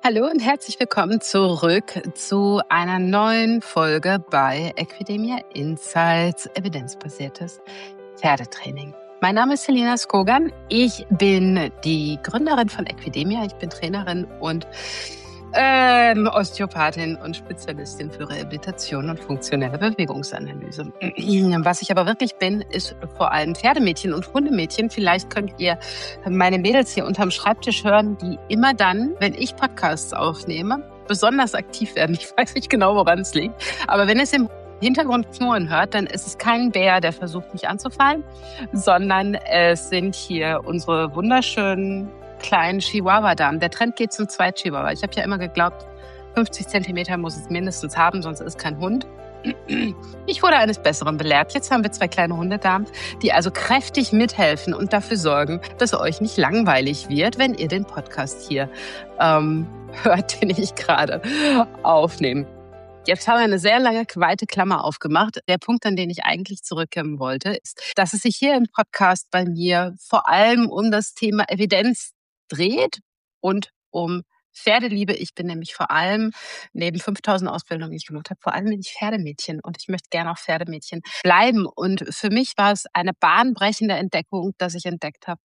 Hallo und herzlich willkommen zurück zu einer neuen Folge bei Equidemia Insights, evidenzbasiertes Pferdetraining. Mein Name ist Selina Skogan. Ich bin die Gründerin von Equidemia. Ich bin Trainerin und Osteopathin und Spezialistin für Rehabilitation und funktionelle Bewegungsanalyse. Was ich aber wirklich bin, ist vor allem Pferdemädchen und Hundemädchen. Vielleicht könnt ihr meine Mädels hier unterm Schreibtisch hören, die immer dann, wenn ich Podcasts aufnehme, besonders aktiv werden. Ich weiß nicht genau, woran es liegt. Aber wenn es im Hintergrund knurren hört, dann ist es kein Bär, der versucht, mich anzufallen, sondern es sind hier unsere wunderschönen kleinen Chihuahua-Damen. Der Trend geht zum Zweit-Chihuahua. Ich habe ja immer geglaubt, 50 Zentimeter muss es mindestens haben, sonst ist es kein Hund. Ich wurde eines Besseren belehrt. Jetzt haben wir 2 kleine Hundedamen, die also kräftig mithelfen und dafür sorgen, dass euch nicht langweilig wird, wenn ihr den Podcast hier hört, den ich gerade aufnehme. Jetzt haben wir eine sehr lange, weite Klammer aufgemacht. Der Punkt, an den ich eigentlich zurückkommen wollte, ist, dass es sich hier im Podcast bei mir vor allem um das Thema Evidenz dreht und um Pferdeliebe. Ich bin nämlich vor allem, neben 5000 Ausbildungen, die ich gemacht habe, vor allem bin ich Pferdemädchen und ich möchte gerne auch Pferdemädchen bleiben. Und für mich war es eine bahnbrechende Entdeckung, dass ich entdeckt habe,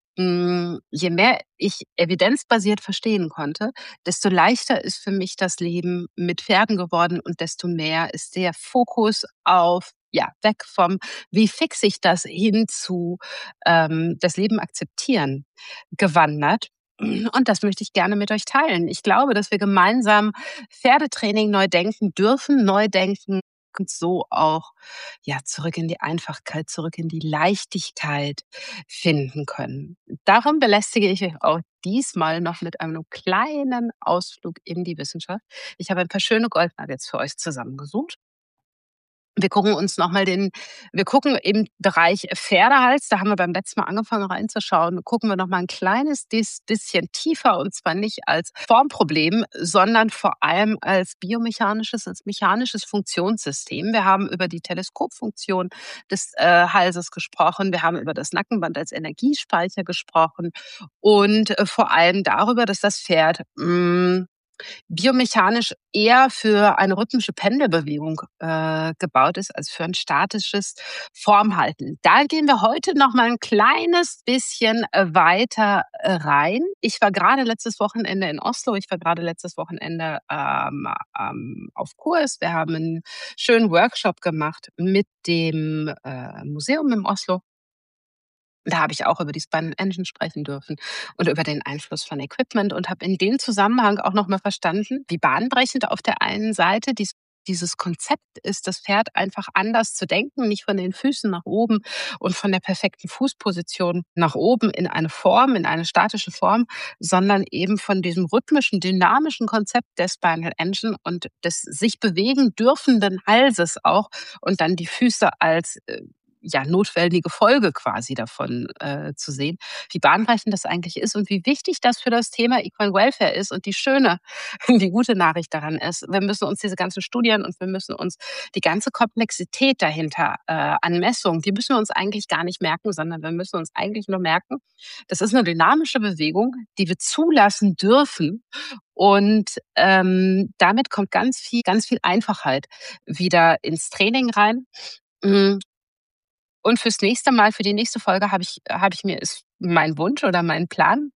je mehr ich evidenzbasiert verstehen konnte, desto leichter ist für mich das Leben mit Pferden geworden und desto mehr ist der Fokus auf, ja, weg vom, wie fix ich das, hin zu das Leben akzeptieren gewandert. Und das möchte ich gerne mit euch teilen. Ich glaube, dass wir gemeinsam Pferdetraining neu denken dürfen, neu denken und so auch, ja, zurück in die Einfachkeit, zurück in die Leichtigkeit finden können. Darum belästige ich euch auch diesmal noch mit einem kleinen Ausflug in die Wissenschaft. Ich habe ein paar schöne Goldnuggets für euch zusammengesucht. Wir gucken im Bereich Pferdehals, da haben wir beim letzten Mal angefangen reinzuschauen, gucken wir noch mal ein kleines bisschen tiefer, und zwar nicht als Formproblem, sondern vor allem als als mechanisches Funktionssystem. Wir haben über die Teleskopfunktion des Halses gesprochen, wir haben über das Nackenband als Energiespeicher gesprochen und vor allem darüber, dass das Pferd biomechanisch eher für eine rhythmische Pendelbewegung gebaut ist, als für ein statisches Formhalten. Da gehen wir heute noch mal ein kleines bisschen weiter rein. Ich war gerade letztes Wochenende in Oslo. Ich war gerade letztes Wochenende auf Kurs. Wir haben einen schönen Workshop gemacht mit dem Museum in Oslo. Da habe ich auch über die Spun Engine sprechen dürfen und über den Einfluss von Equipment und habe in dem Zusammenhang auch noch mal verstanden, wie bahnbrechend auf der einen Seite dieses Konzept ist, das Pferd einfach anders zu denken, nicht von den Füßen nach oben und von der perfekten Fußposition nach oben in eine Form, in eine statische Form, sondern eben von diesem rhythmischen, dynamischen Konzept der Spinal Engine und des sich bewegen dürfenden Halses auch und dann die Füße als ja, notwendige Folge quasi davon zu sehen, wie bahnbrechend das eigentlich ist und wie wichtig das für das Thema Equine Welfare ist. Und die schöne, die gute Nachricht daran ist, wir müssen uns diese ganzen Studien und wir müssen uns die ganze Komplexität dahinter an Messungen, die müssen wir uns eigentlich gar nicht merken, sondern wir müssen uns eigentlich nur merken, das ist eine dynamische Bewegung, die wir zulassen dürfen. Und damit kommt ganz viel Einfachheit wieder ins Training rein. Mm, und fürs nächste Mal, für die nächste Folge habe ich mir ist mein Wunsch oder mein Plan,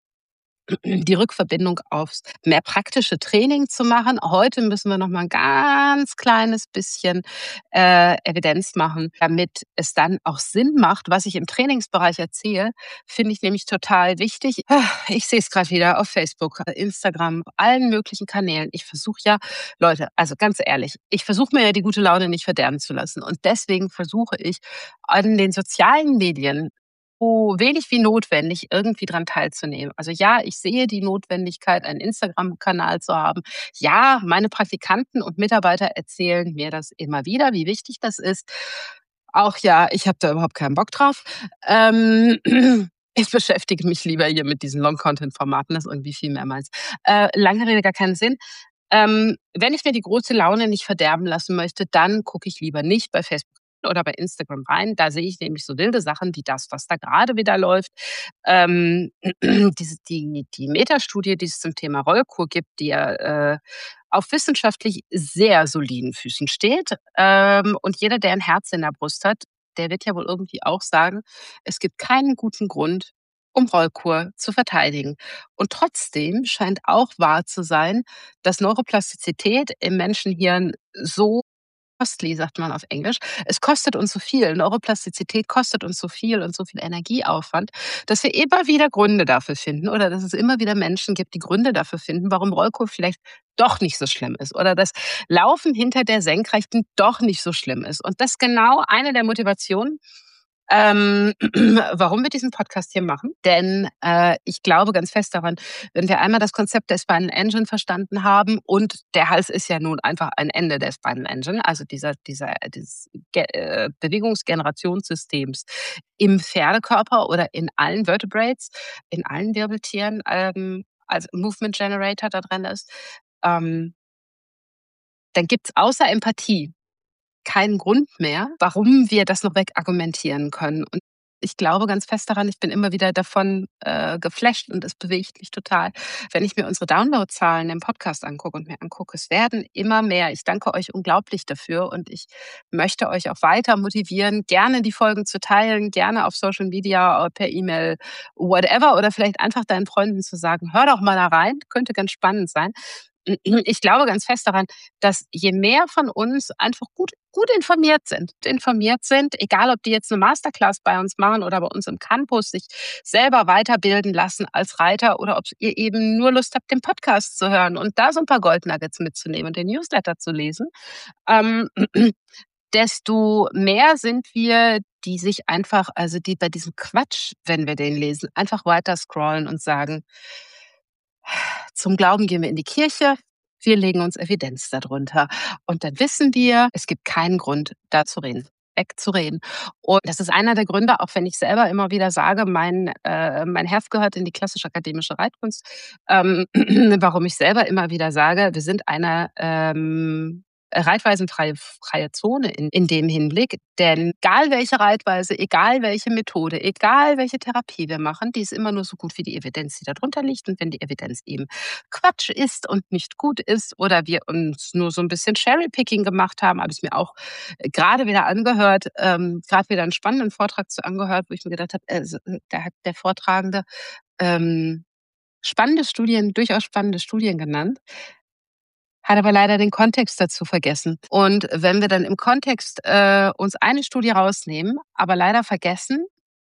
die Rückverbindung aufs mehr praktische Training zu machen. Heute müssen wir noch mal 'n ganz kleines bisschen Evidenz machen, damit es dann auch Sinn macht. Was ich im Trainingsbereich erzähle, finde ich nämlich total wichtig. Ich sehe es gerade wieder auf Facebook, Instagram, allen möglichen Kanälen. Ich versuche ja, Leute, also ganz ehrlich, ich versuche mir ja die gute Laune nicht verderben zu lassen. Und deswegen versuche ich an den sozialen Medien so wenig wie notwendig irgendwie dran teilzunehmen. Also ja, ich sehe die Notwendigkeit, einen Instagram-Kanal zu haben. Ja, meine Praktikanten und Mitarbeiter erzählen mir das immer wieder, wie wichtig das ist. Auch ja, ich habe da überhaupt keinen Bock drauf. Ich beschäftige mich lieber hier mit diesen Long-Content-Formaten, das ist irgendwie viel mehr meins. Lange Rede, gar keinen Sinn. Wenn ich mir die große Laune nicht verderben lassen möchte, dann gucke ich lieber nicht bei Facebook oder bei Instagram rein. Da sehe ich nämlich so wilde Sachen wie das, was da gerade wieder läuft. Ähm, die Metastudie, die es zum Thema Rollkur gibt, die ja auf wissenschaftlich sehr soliden Füßen steht. Und jeder, der ein Herz in der Brust hat, der wird ja wohl irgendwie auch sagen, es gibt keinen guten Grund, um Rollkur zu verteidigen. Und trotzdem scheint auch wahr zu sein, dass Neuroplastizität im Menschenhirn so costly, sagt man auf Englisch. Es kostet uns so viel. Neuroplastizität kostet uns so viel und so viel Energieaufwand, dass wir immer wieder Gründe dafür finden oder dass es immer wieder Menschen gibt, die Gründe dafür finden, warum Rollkur vielleicht doch nicht so schlimm ist oder das Laufen hinter der Senkrechten doch nicht so schlimm ist. Und das ist genau eine der Motivationen, warum wir diesen Podcast hier machen. Denn ich glaube ganz fest daran, wenn wir einmal das Konzept der Spinal Engine verstanden haben und der Hals ist ja nun einfach ein Ende der Spinal Engine, also dieses Bewegungsgenerationssystems im Pferdekörper oder in allen Vertebrates, in allen Wirbeltieren, als Movement Generator da drin ist, ähm, dann gibt's außer Empathie keinen Grund mehr, warum wir das noch wegargumentieren können. Und ich glaube ganz fest daran, ich bin immer wieder davon geflasht und es bewegt mich total, wenn ich mir unsere Downloadzahlen im Podcast angucke und mir angucke, es werden immer mehr. Ich danke euch unglaublich dafür und ich möchte euch auch weiter motivieren, gerne die Folgen zu teilen, gerne auf Social Media, per E-Mail, whatever, oder vielleicht einfach deinen Freunden zu sagen, hör doch mal da rein, könnte ganz spannend sein. Ich glaube ganz fest daran, dass je mehr von uns einfach gut informiert sind, egal ob die jetzt eine Masterclass bei uns machen oder bei uns im Campus sich selber weiterbilden lassen als Reiter oder ob ihr eben nur Lust habt, den Podcast zu hören und da so ein paar Goldnuggets mitzunehmen und den Newsletter zu lesen, ähm, desto mehr sind wir, die sich einfach die bei diesem Quatsch, wenn wir den lesen, einfach weiter scrollen und sagen: „Zum Glauben gehen wir in die Kirche, wir legen uns Evidenz darunter. Und dann wissen wir, es gibt keinen Grund, da zu reden wegzureden. Und das ist einer der Gründe, auch wenn ich selber immer wieder sage, mein Herz gehört in die klassisch-akademische Reitkunst, warum ich selber immer wieder sage, wir sind eine, reitweisenfreie Zone in dem Hinblick. Denn egal welche Reitweise, egal welche Methode, egal welche Therapie wir machen, die ist immer nur so gut wie die Evidenz, die darunter liegt. Und wenn die Evidenz eben Quatsch ist und nicht gut ist oder wir uns nur so ein bisschen Cherrypicking gemacht haben, habe ich mir auch gerade wieder angehört, grad wieder einen spannenden Vortrag zu angehört, wo ich mir gedacht habe, da hat der Vortragende, ähm, durchaus spannende Studien genannt, hat aber leider den Kontext dazu vergessen. Und wenn wir dann im Kontext, uns eine Studie rausnehmen, aber leider vergessen,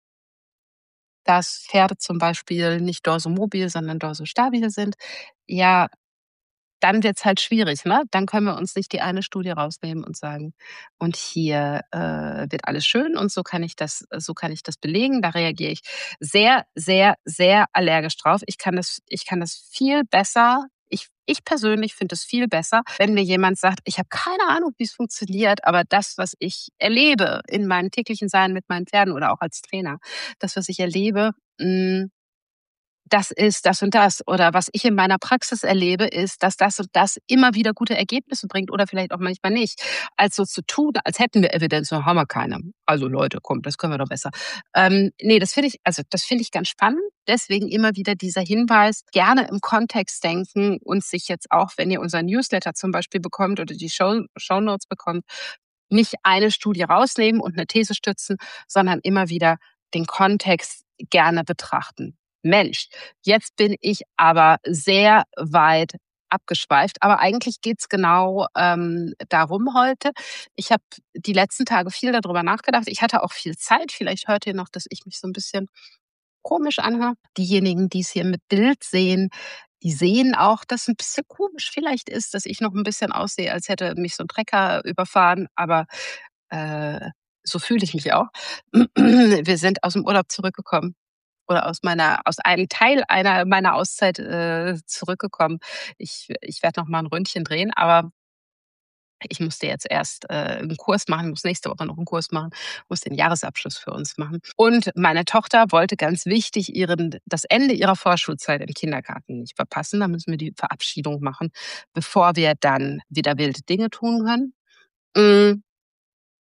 dass Pferde zum Beispiel nicht dorsomobil, sondern dorsostabil sind, ja, dann wird's halt schwierig, ne? Dann können wir uns nicht die eine Studie rausnehmen und sagen: „Und hier, wird alles schön und so kann ich das belegen.“ Da reagiere ich sehr, sehr, sehr allergisch drauf. Ich kann das viel besser ich persönlich finde es viel besser, wenn mir jemand sagt: „Ich habe keine Ahnung, wie es funktioniert, aber das, was ich erlebe in meinem täglichen Sein mit meinen Pferden oder auch als Trainer, das, was ich erlebe, hm, das ist das und das. Oder was ich in meiner Praxis erlebe, ist, dass das und das immer wieder gute Ergebnisse bringt oder vielleicht auch manchmal nicht. Also zu tun, als hätten wir Evidenz, so haben wir keine. Also Leute, komm, das können wir doch besser. Ne, das finde ich ganz spannend. Deswegen immer wieder dieser Hinweis, gerne im Kontext denken und sich jetzt auch, wenn ihr unseren Newsletter zum Beispiel bekommt oder die Shownotes bekommt, nicht eine Studie rausnehmen und eine These stützen, sondern immer wieder den Kontext gerne betrachten. Mensch, jetzt bin ich aber sehr weit abgeschweift, aber eigentlich geht's genau, darum heute. Ich habe die letzten Tage viel darüber nachgedacht. Ich hatte auch viel Zeit. Vielleicht hört ihr noch, dass ich mich so ein bisschen komisch anhöre. Diejenigen, die es hier mit Bild sehen, die sehen auch, dass ein bisschen komisch vielleicht ist, dass ich noch ein bisschen aussehe, als hätte mich so ein Trecker überfahren, aber, äh, so fühle ich mich auch. Wir sind aus dem Urlaub zurückgekommen oder aus einem Teil einer meiner Auszeit, zurückgekommen. Ich werde noch mal 'n Ründchen drehen, aber ich musste jetzt erst, 'n Kurs machen, muss nächste Woche noch einen Kurs machen, muss den Jahresabschluss für uns machen. Und meine Tochter wollte ganz wichtig das Ende ihrer Vorschulzeit im Kindergarten nicht verpassen. Da müssen wir die Verabschiedung machen, bevor wir dann wieder wilde Dinge tun können. Hm,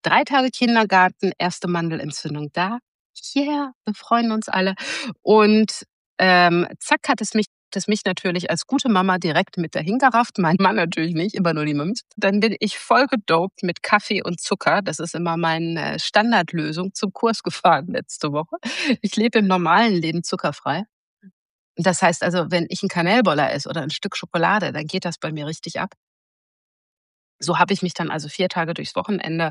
3 Tage Kindergarten, erste Mandelentzündung da. Yeah, wir freuen uns alle. Und, zack, hat es mich natürlich als gute Mama direkt mit dahin gerafft, mein Mann natürlich nicht, immer nur die Mams. Dann bin ich voll gedopt mit Kaffee und Zucker. Das ist immer meine Standardlösung, zum Kurs gefahren letzte Woche. Ich lebe im normalen Leben zuckerfrei. Das heißt also, wenn ich 'n Kanelboller esse oder 'n Stück Schokolade, dann geht das bei mir richtig ab. So habe ich mich dann also 4 Tage durchs Wochenende,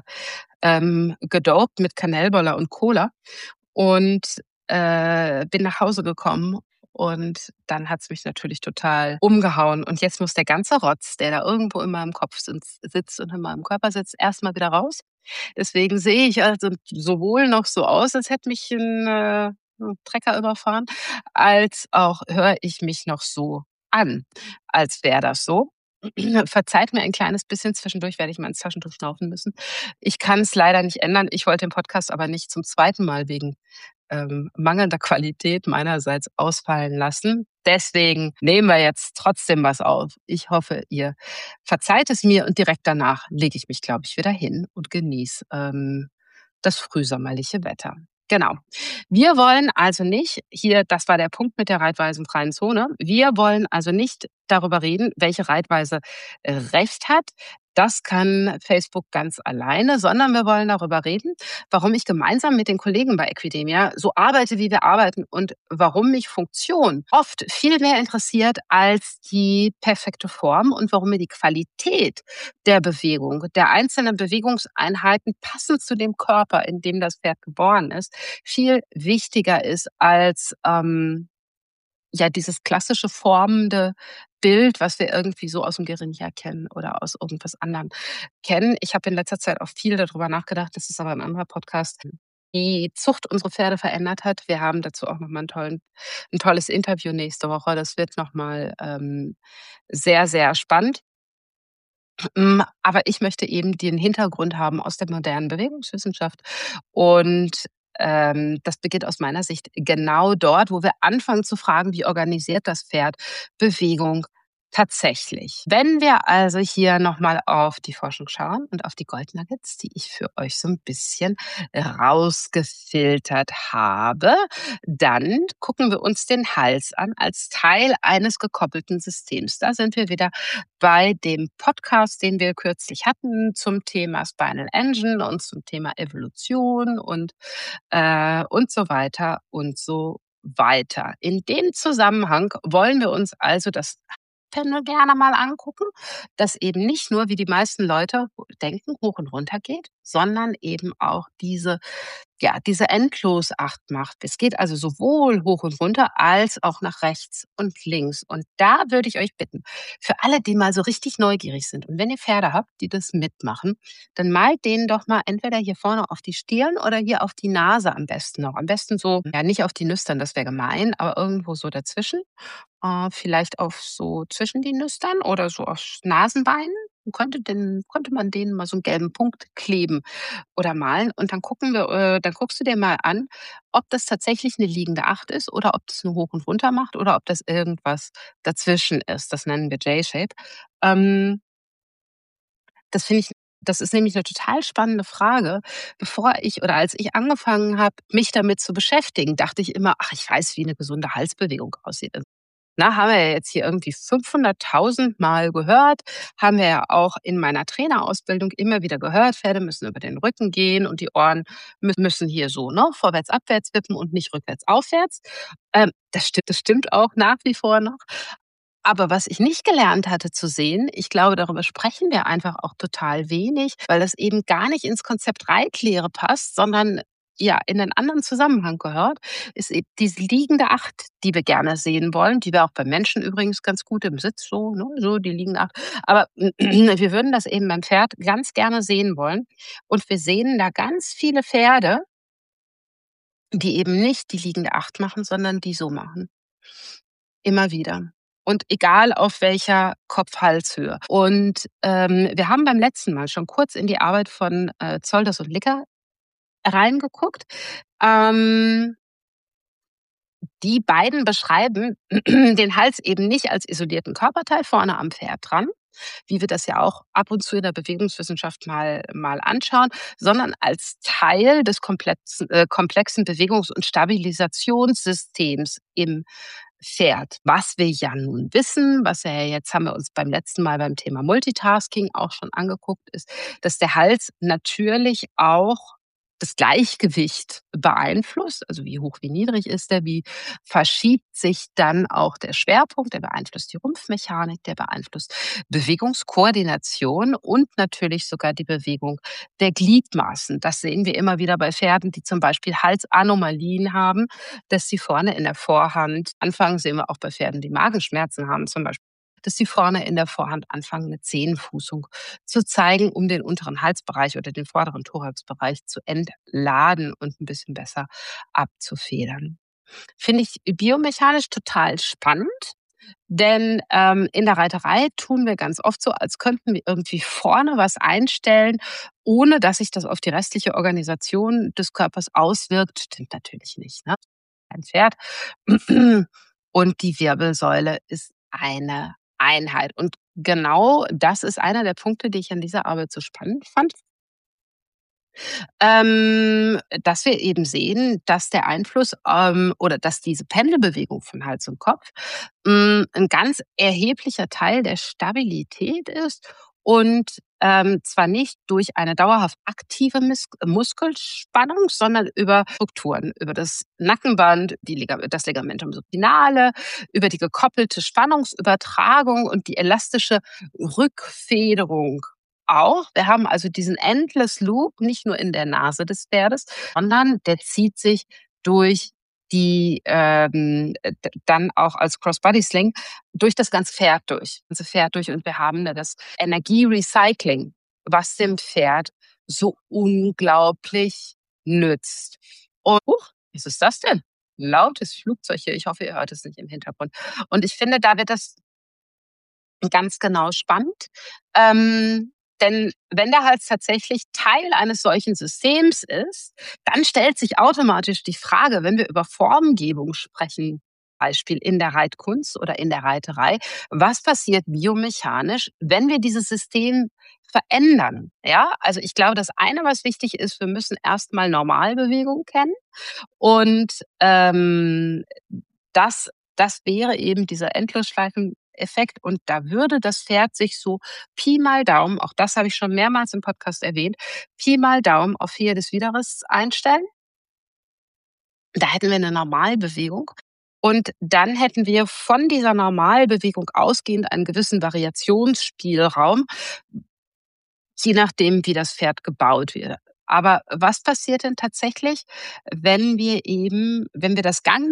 gedopt mit Kanelboller und Cola und, bin nach Hause gekommen und dann hat's mich natürlich total umgehauen. Und jetzt muss der ganze Rotz, der da irgendwo in meinem Kopf sitzt und in meinem Körper sitzt, erst mal wieder raus. Deswegen sehe ich also sowohl noch so aus, als hätte mich 'n Trecker überfahren, als auch höre ich mich noch so an, als wäre das so. Verzeiht mir ein kleines bisschen, zwischendurch werde ich mal ins Taschentuch schnaufen müssen. Ich kann's leider nicht ändern. Ich wollte den Podcast aber nicht zum zweiten Mal wegen, mangelnder Qualität meinerseits ausfallen lassen. Deswegen nehmen wir jetzt trotzdem was auf. Ich hoffe, ihr verzeiht es mir und direkt danach lege ich mich, glaube ich, wieder hin und genieße, das frühsommerliche Wetter. Genau. Wir wollen also nicht hier, das war der Punkt mit der reitweisenfreien Zone. Wir wollen also nicht darüber reden, welche Reitweise Recht hat. Das kann Facebook ganz alleine, sondern wir wollen darüber reden, warum ich gemeinsam mit den Kollegen bei Equidemia so arbeite, wie wir arbeiten und warum mich Funktion oft viel mehr interessiert als die perfekte Form und warum mir die Qualität der Bewegung, der einzelnen Bewegungseinheiten passend zu dem Körper, in dem das Pferd geboren ist, viel wichtiger ist als, ja, dieses klassische formende Bild, was wir irgendwie so aus dem Guerilla kennen oder aus irgendwas anderem kennen. Ich habe in letzter Zeit auch viel darüber nachgedacht, das ist aber 'n anderer Podcast, die Zucht unsere Pferde verändert hat. Wir haben dazu auch noch mal 'n tolles Interview nächste Woche. Das wird noch mal, sehr, sehr spannend. Aber ich möchte eben den Hintergrund haben aus der modernen Bewegungswissenschaft. Und, das beginnt aus meiner Sicht genau dort, wo wir anfangen zu fragen: „Wie organisiert das Pferd Bewegung tatsächlich?“ Wenn wir also hier noch mal auf die Forschung schauen und auf die Goldnuggets, die ich für euch so ein bisschen rausgefiltert habe, dann gucken wir uns den Hals an als Teil eines gekoppelten Systems. Da sind wir wieder bei dem Podcast, den wir kürzlich hatten zum Thema Spinal Engine und zum Thema Evolution und so weiter und so weiter. In dem Zusammenhang wollen wir uns also das Pendel gerne mal angucken, das eben nicht nur, wie die meisten Leute denken, hoch und runter geht, sondern eben auch diese Endlosacht macht. Es geht also sowohl hoch und runter als auch nach rechts und links. Und da würde ich euch bitten, für alle, die mal so richtig neugierig sind und wenn ihr Pferde habt, die das mitmachen, dann malt denen doch mal entweder hier vorne auf die Stirn oder hier auf die Nase am besten noch. Am besten so, ja, nicht auf die Nüstern, das wäre gemein, aber irgendwo so dazwischen. Vielleicht auf so zwischen die Nüstern oder so auf Nasenbeinen. Könnte man denen mal so einen gelben Punkt kleben oder malen und dann guckst du dir mal an, ob das tatsächlich eine liegende Acht ist oder ob das nur hoch und runter macht oder ob das irgendwas dazwischen ist. Das nennen wir J-Shape. Ähm, das ist nämlich eine total spannende Frage. Bevor ich oder als ich angefangen habe, mich damit zu beschäftigen, dachte ich immer: „Ach, ich weiß, wie eine gesunde Halsbewegung aussieht.“ Na, haben wir ja jetzt hier irgendwie 500.000 Mal gehört, haben wir ja auch in meiner Trainerausbildung immer wieder gehört, Pferde müssen über den Rücken gehen und die Ohren müssen hier so, ne, vorwärts, abwärts wippen und nicht rückwärts, aufwärts. Das stimmt auch nach wie vor noch. Aber was ich nicht gelernt hatte zu sehen, ich glaube, darüber sprechen wir einfach auch total wenig, weil das eben gar nicht ins Konzept Reitlehre passt, sondern ja in einen anderen Zusammenhang gehört, ist eben diese liegende Acht, die wir gerne sehen wollen, die wir auch beim Menschen übrigens ganz gut im Sitz so, ne, so die liegende Acht. Aber wir würden das eben beim Pferd ganz gerne sehen wollen. Und wir sehen da ganz viele Pferde, die eben nicht die liegende Acht machen, sondern die so machen. Immer wieder. Und egal auf welcher Kopf-Hals-Höhe. Und, wir haben beim letzten Mal schon kurz in die Arbeit von, Zolders und Licker reingeguckt. Ähm, Die beiden beschreiben den Hals eben nicht als isolierten Körperteil vorne am Pferd dran, wie wir das ja auch ab und zu in der Bewegungswissenschaft mal anschauen, sondern als Teil des komplexen Bewegungs- und Stabilisationssystems im Pferd. Was wir ja nun wissen, was ja jetzt haben wir uns beim letzten Mal beim Thema Multitasking auch schon angeguckt, ist, dass der Hals natürlich auch das Gleichgewicht beeinflusst, also wie hoch, wie niedrig ist der, wie verschiebt sich dann auch der Schwerpunkt, der beeinflusst die Rumpfmechanik, der beeinflusst Bewegungskoordination und natürlich sogar die Bewegung der Gliedmaßen. Das sehen wir immer wieder bei Pferden, die zum Beispiel Halsanomalien haben, dass sie vorne in der Vorhand anfangen, sehen wir auch bei Pferden, die Magenschmerzen haben zum Beispiel, dass sie vorne in der Vorhand anfangen, eine Zehenfußung zu zeigen, um den unteren Halsbereich oder den vorderen Thoraxbereich zu entladen und ein bisschen besser abzufedern. Finde ich biomechanisch total spannend, denn, in der Reiterei tun wir ganz oft so, als könnten wir irgendwie vorne was einstellen, ohne dass sich das auf die restliche Organisation des Körpers auswirkt. Stimmt natürlich nicht, ne? Ein Pferd. Und die Wirbelsäule ist eine Einheit. Und genau das ist einer der Punkte, die ich an dieser Arbeit so spannend fand, dass wir eben sehen, dass der Einfluss, oder dass diese Pendelbewegung von Hals und Kopf, 'n ganz erheblicher Teil der Stabilität ist und, zwar nicht durch eine dauerhaft aktive Muskelspannung, sondern über Strukturen, über das Nackenband, das Ligamentum subinale, über die gekoppelte Spannungsübertragung und die elastische Rückfederung auch. Wir haben also diesen Endless Loop nicht nur in der Nase des Pferdes, sondern der zieht sich durch dann auch als Crossbody Sling durch das ganze Pferd durch. Und wir haben da das Energierecycling, was dem Pferd so unglaublich nützt. Und was ist das denn? Lautes Flugzeug hier. Ich hoffe, ihr hört es nicht im Hintergrund. Und ich finde, da wird das ganz genau spannend. Denn wenn der Hals tatsächlich Teil eines solchen Systems ist, dann stellt sich automatisch die Frage, wenn wir über Formgebung sprechen, Beispiel in der Reitkunst oder in der Reiterei, was passiert biomechanisch, wenn wir dieses System verändern? Ja, also ich glaube, das eine, was wichtig ist, wir müssen erstmal Normalbewegung kennen und das wäre eben dieser Endlosschleifeneffekt und da würde das Pferd sich so Pi mal Daumen, auch das habe ich schon mehrmals im Podcast erwähnt, Pi mal Daumen auf Höhe des Widerrists einstellen. Da hätten wir eine Normalbewegung und dann hätten wir von dieser Normalbewegung ausgehend einen gewissen Variationsspielraum, je nachdem, wie das Pferd gebaut wird. Aber was passiert denn tatsächlich, wenn wir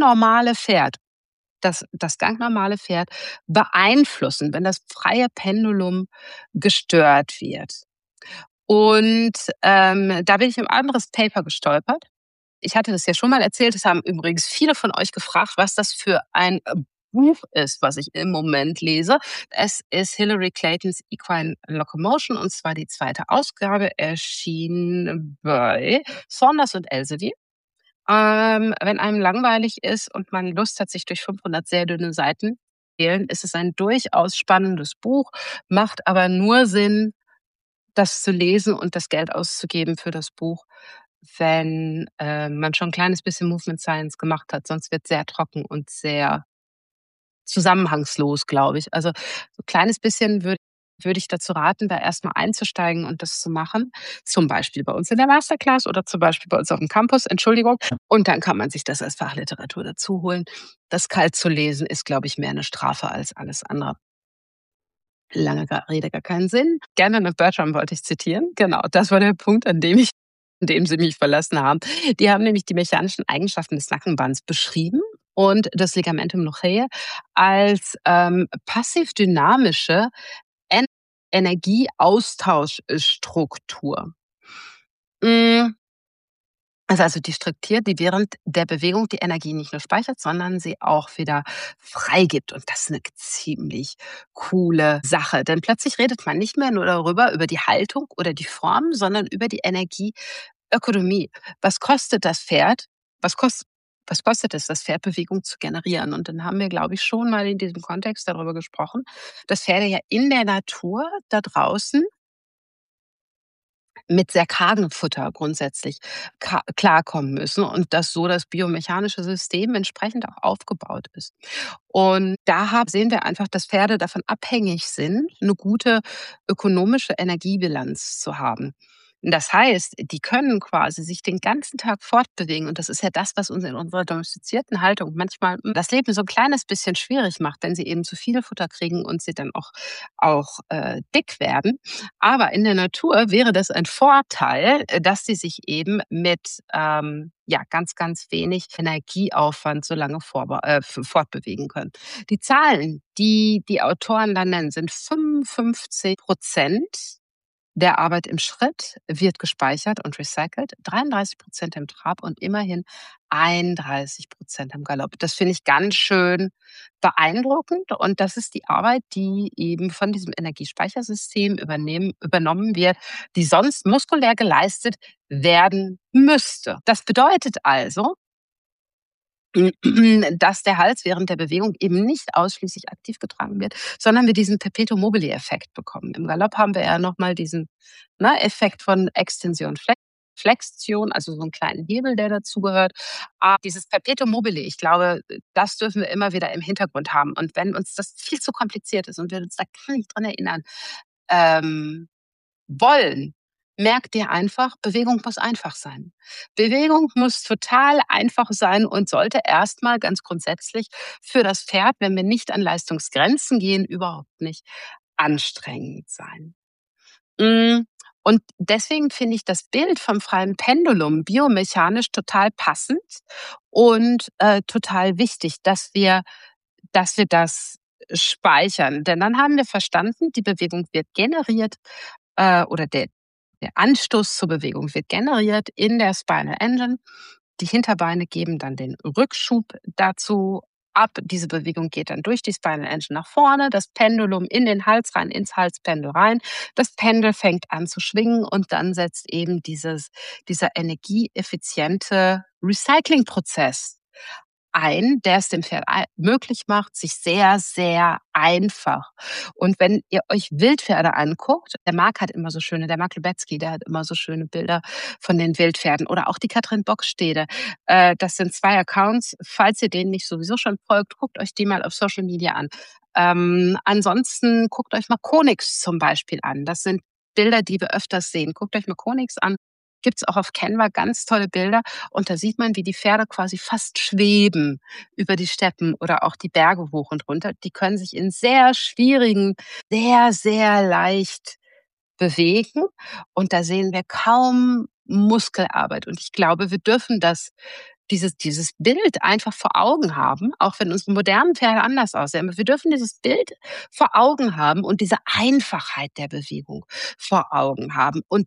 das gangnormale Pferd beeinflussen, wenn das freie Pendulum gestört wird? Und, da bin ich im anderes Paper gestolpert. Ich hatte das ja schon mal erzählt. Es haben übrigens viele von euch gefragt, was das für ein Buch ist, was ich im Moment lese. Es ist Hilary Claytons Equine Locomotion und zwar die zweite Ausgabe, erschienen bei Saunders und Elsevier. Wenn einem langweilig ist und man Lust hat, sich durch 500 sehr dünne Seiten wählen, ist es ein durchaus spannendes Buch, macht aber nur Sinn, das zu lesen und das Geld auszugeben für das Buch, wenn, man schon 'n kleines bisschen Movement Science gemacht hat, sonst wird's sehr trocken und sehr zusammenhangslos, glaube ich. Also, so 'n kleines bisschen würde ich dazu raten, da erst mal einzusteigen und das zu machen. Zum Beispiel bei uns in der Masterclass oder zum Beispiel bei uns aufm Campus, Entschuldigung. Und dann kann man sich das als Fachliteratur dazu holen. Das kalt zu lesen ist, glaube ich, mehr 'ne Strafe als alles andere. Lange Rede, gar keinen Sinn. Gerne Bertram wollte ich zitieren. Genau, das war der Punkt, an dem sie mich verlassen haben. Die haben nämlich die mechanischen Eigenschaften des Nackenbands beschrieben und das Ligamentum nuchae als, passiv-dynamische En Energieaustauschstruktur. Hm, also die strukturiert, die während der Bewegung die Energie nicht nur speichert, sondern sie auch wieder freigibt. Und das ist eine ziemlich coole Sache. Denn plötzlich redet man nicht mehr nur darüber, über die Haltung oder die Form, sondern über die Energieökonomie. Was kostet das Pferd? Was kostet Was kostet es, das Pferd Bewegung zu generieren? Und dann haben wir, glaube ich, schon mal in diesem Kontext darüber gesprochen, dass Pferde ja in der Natur da draußen mit sehr kargem Futter grundsätzlich klarkommen müssen und dass so das biomechanische System entsprechend auch aufgebaut ist. Und sehen wir einfach, dass Pferde davon abhängig sind, eine gute ökonomische Energiebilanz zu haben. Das heißt, die können quasi sich den ganzen Tag fortbewegen und das ist ja das, was uns in unserer domestizierten Haltung manchmal das Leben so ein kleines bisschen schwierig macht, wenn sie eben zu viel Futter kriegen und sie dann auch dick werden. Aber in der Natur wäre das ein Vorteil, dass sie sich eben mit, ja, ganz, ganz wenig Energieaufwand so lange fortbewegen können. Die Zahlen, die die Autoren da nennen, sind 55% der Arbeit im Schritt wird gespeichert und recycelt, 33% im Trab und immerhin 31% im Galopp. Das finde ich ganz schön beeindruckend und das ist die Arbeit, die eben von diesem Energiespeichersystem übernommen wird, die sonst muskulär geleistet werden müsste. Das bedeutet also, dass der Hals während der Bewegung eben nicht ausschließlich aktiv getragen wird, sondern wir diesen Perpetuum-mobile-Effekt bekommen. Im Galopp haben wir ja noch mal diesen, ne, Effekt von Extension, Flexion, also so einen kleinen Hebel, der dazugehört. Aber dieses Perpetuum mobile, ich glaube, das dürfen wir immer wieder im Hintergrund haben. Und wenn uns das viel zu kompliziert ist und wir uns da gar nicht dran erinnern, ähm, wollen, merkt ihr einfach, Bewegung muss einfach sein. Bewegung muss total einfach sein und sollte erstmal ganz grundsätzlich für das Pferd, wenn wir nicht an Leistungsgrenzen gehen, überhaupt nicht anstrengend sein. Hm, und deswegen finde ich das Bild vom freien Pendulum biomechanisch total passend und total wichtig, dass wir das speichern. Denn dann haben wir verstanden, die Bewegung wird generiert, oder der Anstoß zur Bewegung wird generiert in der Spinal Engine. Die Hinterbeine geben dann den Rückschub dazu ab. Diese Bewegung geht dann durch die Spinal Engine nach vorne, das Pendulum in den Hals rein, ins Halspendel rein. Das Pendel fängt an zu schwingen und dann setzt eben dieser energieeffiziente Recyclingprozess ein, der es dem Pferd möglich macht, sich sehr, sehr einfach. Und wenn ihr euch Wildpferde anguckt, der Mark Lubetzky, der hat immer so schöne Bilder von den Wildpferden oder auch die Katrin Bockstede. Das sind 2 Accounts. Falls ihr denen nicht sowieso schon folgt, guckt euch die mal auf Social Media an. Ansonsten guckt euch mal Konix zum Beispiel an. Das sind Bilder, die wir öfters sehen. Guckt euch mal Konix an. Gibt's auch auf Canva ganz tolle Bilder. Und da sieht man, wie die Pferde quasi fast schweben über die Steppen oder auch die Berge hoch und runter. Die können sich in sehr schwierigen, sehr, sehr leicht bewegen. Und da sehen wir kaum Muskelarbeit. Und ich glaube, wir dürfen dieses Bild einfach vor Augen haben, auch wenn unsere modernen Pferde anders aussehen. Aber wir dürfen dieses Bild vor Augen haben und diese Einfachheit der Bewegung vor Augen haben. Und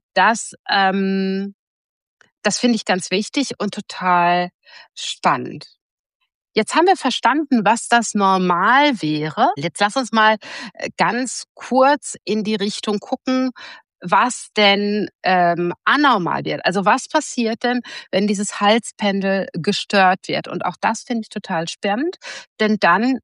das finde ich ganz wichtig und total spannend. Jetzt haben wir verstanden, was das Normal wäre. Jetzt lass uns mal ganz kurz in die Richtung gucken, was denn anormal wird. Also was passiert denn, wenn dieses Halspendel gestört wird? Und auch das finde ich total spannend, denn dann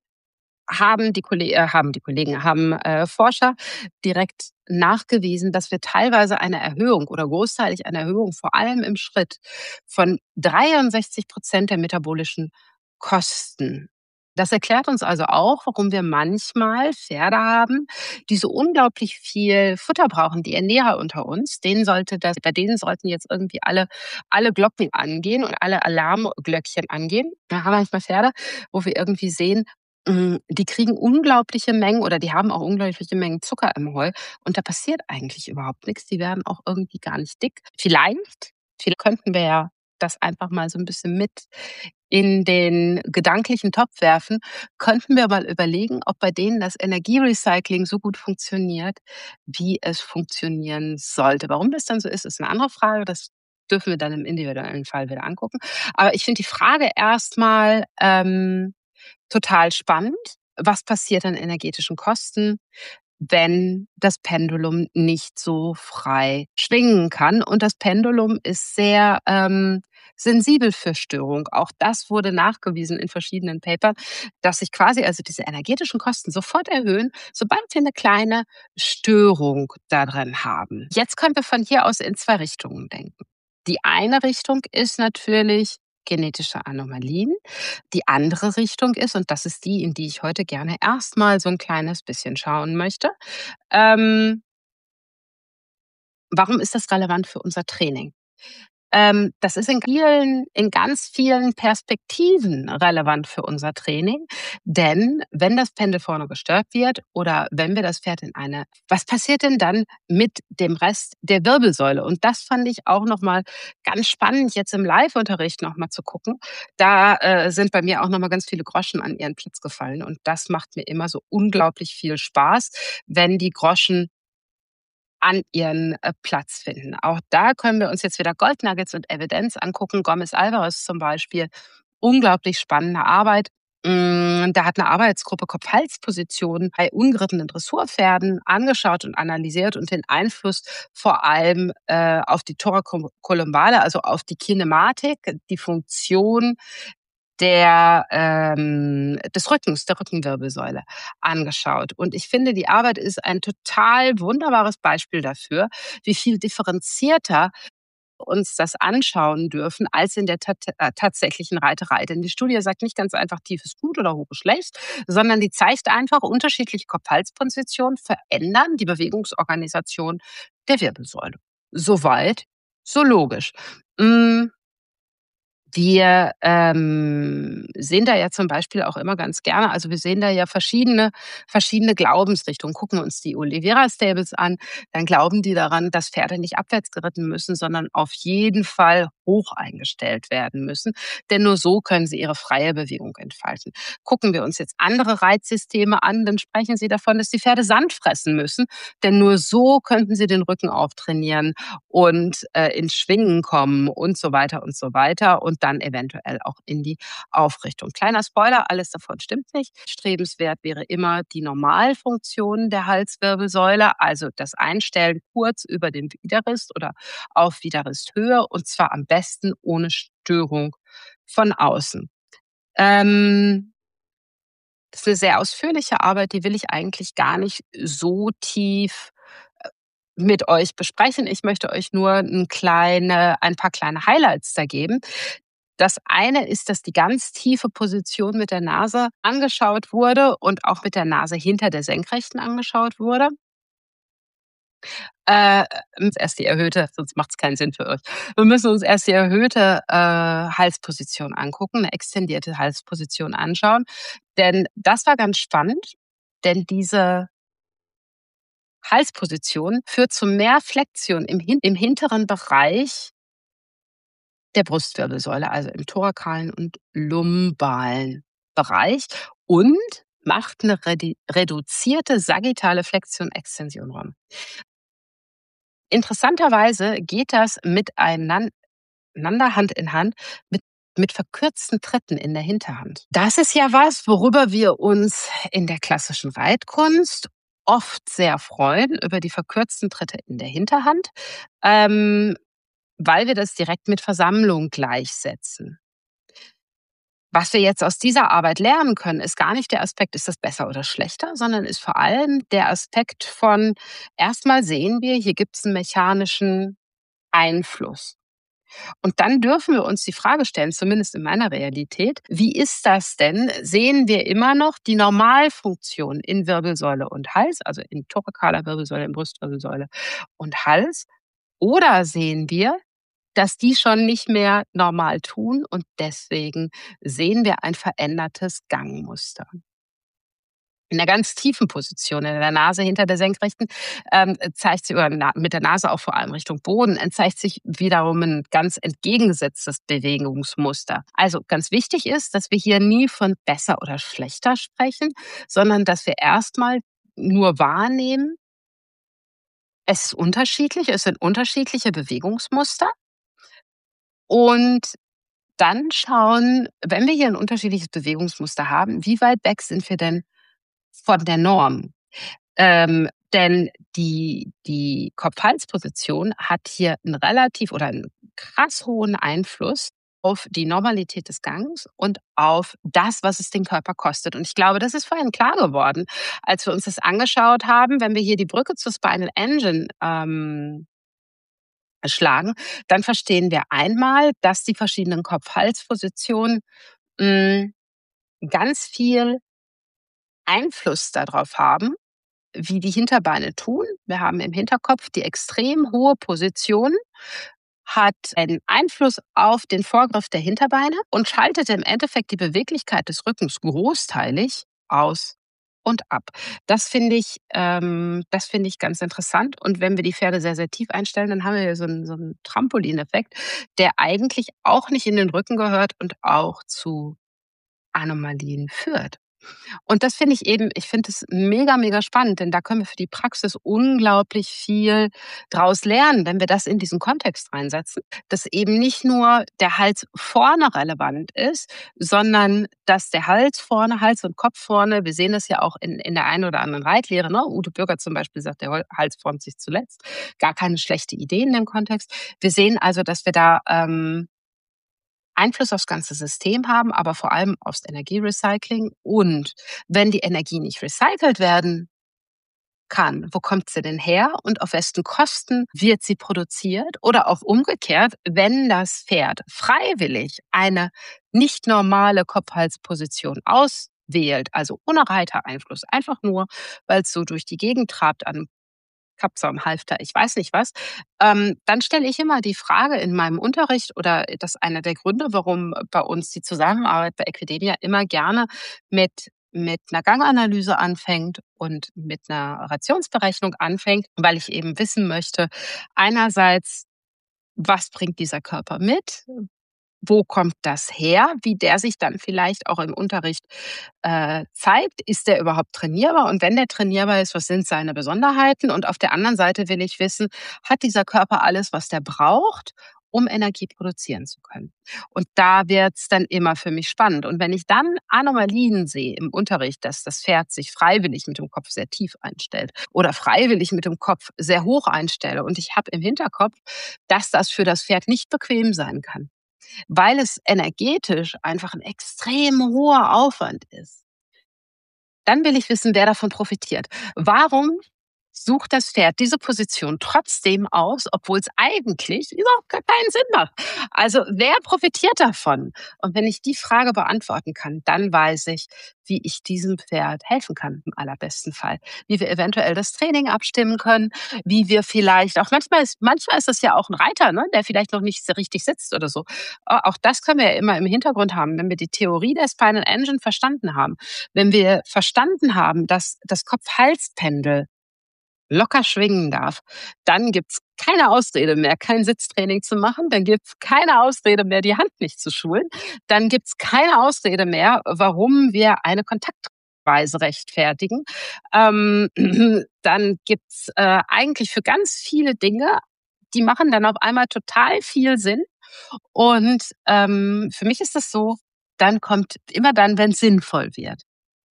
haben Forscher direkt nachgewiesen, dass wir teilweise eine Erhöhung oder großteilig eine Erhöhung, vor allem im Schritt, von 63% der metabolischen Kosten. Das erklärt uns also auch, warum wir manchmal Pferde haben, die so unglaublich viel Futter brauchen. Die Ernährer unter uns, bei denen sollten jetzt irgendwie alle Glocken angehen und alle Alarmglöckchen angehen. Wir haben manchmal Pferde, wo wir irgendwie sehen, die kriegen unglaubliche Mengen oder die haben auch unglaubliche Mengen Zucker im Heu und da passiert eigentlich überhaupt nichts. Die werden auch irgendwie gar nicht dick. Vielleicht könnten wir ja das einfach mal so ein bisschen mit in den gedanklichen Topf werfen, könnten wir mal überlegen, ob bei denen das Energierecycling so gut funktioniert, wie es funktionieren sollte. Warum das dann so ist eine andere Frage. Das dürfen wir dann im individuellen Fall wieder angucken. Aber ich finde die Frage erstmal total spannend. Was passiert an energetischen Kosten, wenn das Pendulum nicht so frei schwingen kann? Und das Pendulum ist sensibel für Störung. Auch das wurde nachgewiesen in verschiedenen Papern, dass sich quasi also diese energetischen Kosten sofort erhöhen, sobald wir eine kleine Störung da drin haben. Jetzt können wir von hier aus in 2 Richtungen denken. Die eine Richtung ist natürlich genetische Anomalien. Die andere Richtung ist, und das ist die, in die ich heute gerne erstmal so ein kleines bisschen schauen möchte, ähm, warum ist das relevant für unser Training? Das ist in ganz vielen Perspektiven relevant für unser Training, denn wenn das Pendel vorne gestört wird oder wenn wir das Pferd in eine was passiert denn dann mit dem Rest der Wirbelsäule? Und das fand ich auch noch mal ganz spannend, jetzt im Live-Unterricht noch mal zu gucken. Da, sind bei mir auch noch mal ganz viele Groschen an ihren Platz gefallen und das macht mir immer so unglaublich viel Spaß, wenn die Groschen an ihren, Platz finden. Auch da können wir uns jetzt wieder Goldnuggets und Evidenz angucken. Gomez Alvarez zum Beispiel, unglaublich spannende Arbeit. Da hat eine Arbeitsgruppe Kopf-Hals-Positionen bei ungerittenen Dressurpferden angeschaut und analysiert und den Einfluss vor allem, auf die Thorakolumbale, also auf die Kinematik, die Funktion des Rückens, der Rückenwirbelsäule angeschaut. Und ich finde, die Arbeit ist ein total wunderbares Beispiel dafür, wie viel differenzierter uns das anschauen dürfen als in der tatsächlichen Reiterei. Denn die Studie sagt nicht ganz einfach, tief ist gut oder hoch ist schlecht, sondern die zeigt einfach, unterschiedliche Kopf-Hals-Positionen verändern die Bewegungsorganisation der Wirbelsäule. Soweit, so logisch. Hm, wir, sehen da ja zum Beispiel auch immer ganz gerne also, wir sehen da ja verschiedene Glaubensrichtungen. Gucken wir uns die Oliveira Stables an, dann glauben die daran, dass Pferde nicht abwärts geritten müssen, sondern auf jeden Fall hoch eingestellt werden müssen, denn nur so können sie ihre freie Bewegung entfalten. Gucken wir uns jetzt andere Reizsysteme an, dann sprechen sie davon, dass die Pferde Sand fressen müssen, denn nur so könnten sie den Rücken auftrainieren und, ins Schwingen kommen und so weiter und so weiter und dann eventuell auch in die Aufrichtung. Kleiner Spoiler, alles davon stimmt nicht. Strebenswert wäre immer die Normalfunktion der Halswirbelsäule, also das Einstellen kurz über den Widerrist oder auf Widerristhöhe und zwar am besten ohne Störung von außen. Ähm, Das ist eine sehr ausführliche Arbeit, die will ich eigentlich gar nicht so tief mit euch besprechen. Ich möchte euch nur ein paar kleine Highlights da geben. Das eine ist, dass die ganz tiefe Position mit der Nase angeschaut wurde und auch mit der Nase hinter der Senkrechten angeschaut wurde. Äh, erst die erhöhte, sonst macht es keinen Sinn für euch. Wir müssen uns erst die erhöhte, Halsposition angucken, eine extendierte Halsposition anschauen, denn das war ganz spannend, denn diese Halsposition führt zu mehr Flexion im hinteren Bereich der Brustwirbelsäule, also im thorakalen und lumbalen Bereich und macht eine reduzierte sagittale Flexion-Extension rum. Interessanterweise geht das miteinander Hand in Hand mit verkürzten Tritten in der Hinterhand. Das ist ja was, worüber wir uns in der klassischen Reitkunst oft sehr freuen, über die verkürzten Tritte in der Hinterhand. Ähm, weil wir das direkt mit Versammlung gleichsetzen. Was wir jetzt aus dieser Arbeit lernen können, ist gar nicht der Aspekt, ist das besser oder schlechter, sondern ist vor allem der Aspekt von, erstmal sehen wir, hier gibt es einen mechanischen Einfluss. Und dann dürfen wir uns die Frage stellen, zumindest in meiner Realität, wie ist das denn? Sehen wir immer noch die Normalfunktion in Wirbelsäule und Hals, also in thoracaler Wirbelsäule, in Brustwirbelsäule und Hals? Oder sehen wir, dass die schon nicht mehr normal tun und deswegen sehen wir ein verändertes Gangmuster. In der ganz tiefen Position, in der Nase hinter der Senkrechten, zeigt sich oder mit der Nase auch vor allem Richtung Boden, zeigt sich wiederum ein ganz entgegengesetztes Bewegungsmuster. Also, ganz wichtig ist, dass wir hier nie von besser oder schlechter sprechen, sondern dass wir erstmal nur wahrnehmen, es ist unterschiedlich, es sind unterschiedliche Bewegungsmuster und dann schauen, wenn wir hier ein unterschiedliches Bewegungsmuster haben, wie weit weg sind wir denn von der Norm? Denn die Kopf-Hals-Position hat hier 'n relativ oder 'n krass hohen Einfluss auf die Normalität des Gangs und auf das, was es den Körper kostet. Und ich glaube, das ist vorhin klar geworden, als wir uns das angeschaut haben, wenn wir hier die Brücke zur Spinal Engine schlagen, dann verstehen wir einmal, dass die verschiedenen Kopf-Hals-Positionen hm, ganz viel Einfluss darauf haben, wie die Hinterbeine tun. Wir haben im Hinterkopf die extrem hohe Position, hat einen Einfluss auf den Vorgriff der Hinterbeine und schaltet im Endeffekt die Beweglichkeit des Rückens großteilig aus und ab. Das finde ich ganz interessant. Und wenn wir die Pferde sehr, sehr tief einstellen, dann haben wir ja so 'n Trampolineffekt, der eigentlich auch nicht in den Rücken gehört und auch zu Anomalien führt. Und das finde ich eben ich finde es mega, mega spannend, denn da können wir für die Praxis unglaublich viel draus lernen, wenn wir das in diesen Kontext reinsetzen, dass eben nicht nur der Hals vorne relevant ist, sondern dass der Hals vorne, Hals und Kopf vorne, wir sehen das ja auch in der einen oder anderen Reitlehre, ne? Ute Bürger zum Beispiel sagt, der Hals formt sich zuletzt. Gar keine schlechte Idee in dem Kontext. Wir sehen also, dass wir da Einfluss aufs ganze System haben, aber vor allem aufs Energierecycling. Und wenn die Energie nicht recycelt werden kann, wo kommt sie denn her und auf wessen Kosten wird sie produziert? Oder auch umgekehrt, wenn das Pferd freiwillig eine nicht normale Kopf-Hals-Position auswählt, also ohne Reitereinfluss, einfach nur, weil es so durch die Gegend trabt an Kapsaum, Halfter, ich weiß nicht was, dann stelle ich immer die Frage in meinem Unterricht oder das ist einer der Gründe, warum bei uns die Zusammenarbeit bei Equidelia immer gerne mit einer Ganganalyse anfängt und mit einer Rationsberechnung anfängt, weil ich eben wissen möchte, einerseits, was bringt dieser Körper mit? Wo kommt das her? Wie der sich dann vielleicht auch im Unterricht, zeigt. Ist der überhaupt trainierbar? Und wenn der trainierbar ist, was sind seine Besonderheiten? Und auf der anderen Seite will ich wissen, hat dieser Körper alles, was der braucht, um Energie produzieren zu können? Und da wird's dann immer für mich spannend. Und wenn ich dann Anomalien sehe im Unterricht, dass das Pferd sich freiwillig mit dem Kopf sehr tief einstellt oder freiwillig mit dem Kopf sehr hoch einstelle und ich habe im Hinterkopf, dass das für das Pferd nicht bequem sein kann, weil es energetisch einfach ein extrem hoher Aufwand ist. Dann will ich wissen, wer davon profitiert. Warum sucht das Pferd diese Position trotzdem aus, obwohl es eigentlich überhaupt gar keinen Sinn macht? Also, wer profitiert davon? Und wenn ich die Frage beantworten kann, dann weiß ich, wie ich diesem Pferd helfen kann im allerbesten Fall. Wie wir eventuell das Training abstimmen können, wie wir vielleicht auch manchmal ist das ja auch ein Reiter, ne, der vielleicht noch nicht so richtig sitzt oder so. Auch das können wir ja immer im Hintergrund haben, wenn wir die Theorie der Spinal Engine verstanden haben. Wenn wir verstanden haben, dass das Kopf-Hals-Pendel locker schwingen darf, dann gibt's keine Ausrede mehr, kein Sitztraining zu machen. Dann gibt's keine Ausrede mehr, die Hand nicht zu schulen. Dann gibt's keine Ausrede mehr, warum wir eine Kontaktweise rechtfertigen. Ähm, dann gibt's eigentlich für ganz viele Dinge, die machen dann auf einmal total viel Sinn. Und für mich ist das so, dann kommt immer dann, wenn's sinnvoll wird.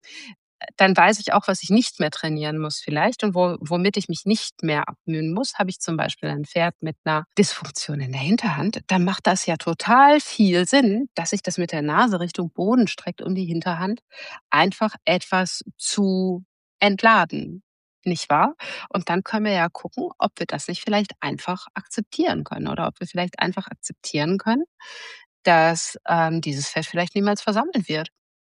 Dann weiß ich auch, was ich nicht mehr trainieren muss vielleicht und womit ich mich nicht mehr abmühen muss. Habe ich zum Beispiel ein Pferd mit einer Dysfunktion in der Hinterhand, dann macht das ja total viel Sinn, dass sich das mit der Nase Richtung Boden streckt, um die Hinterhand einfach etwas zu entladen, nicht wahr? Und dann können wir ja gucken, ob wir das nicht vielleicht einfach akzeptieren können oder ob wir vielleicht einfach akzeptieren können, dass, dieses Pferd vielleicht niemals versammelt wird.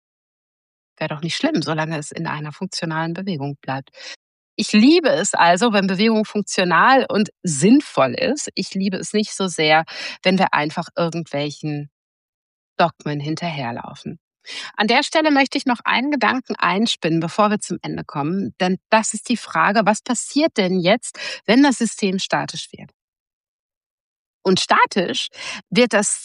Wäre doch nicht schlimm, solange es in einer funktionalen Bewegung bleibt. Ich liebe es also, wenn Bewegung funktional und sinnvoll ist. Ich liebe es nicht so sehr, wenn wir einfach irgendwelchen Dogmen hinterherlaufen. An der Stelle möchte ich noch einen Gedanken einspinnen, bevor wir zum Ende kommen, denn das ist die Frage, was passiert denn jetzt, wenn das System statisch wird? Und statisch wird das